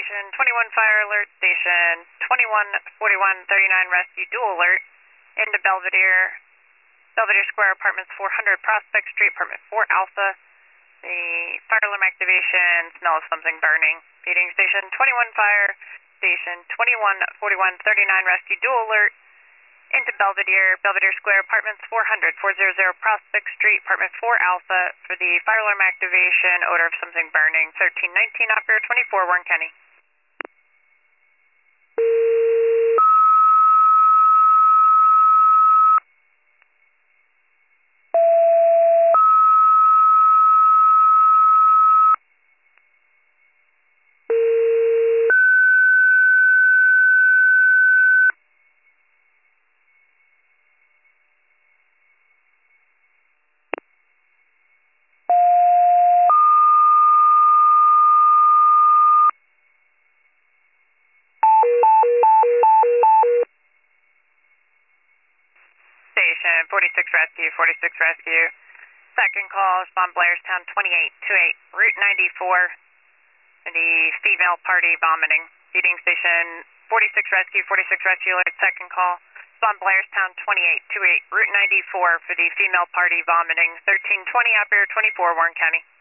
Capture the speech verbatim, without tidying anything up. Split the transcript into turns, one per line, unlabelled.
Station twenty-one Fire Alert, Station twenty-one forty-one thirty-nine Rescue Dual Alert, into Belvedere, Belvedere Square, Apartments four hundred, Prospect Street, Apartment four Alpha. The fire alarm activation, smell of something burning. Feeding Station twenty-one Fire, Station twenty-one forty-one thirty-nine Rescue Dual Alert, into Belvedere, Belvedere Square, Apartments four hundred, four hundred Prospect Street, Apartment four Alpha, for the fire alarm activation, odor of something burning. thirteen nineteen, Operator twenty-four, Warren County. Station forty-six Rescue, forty-six Rescue. Second call, respond Blairstown twenty-eight twenty-eight, Route ninety-four, the female party vomiting. Feeding Station forty-six Rescue, forty-six Rescue Alert, second call. Respond Blairstown twenty-eight twenty-eight, Route ninety-four for the female party vomiting. thirteen twenty, Operator twenty-four, Warren County.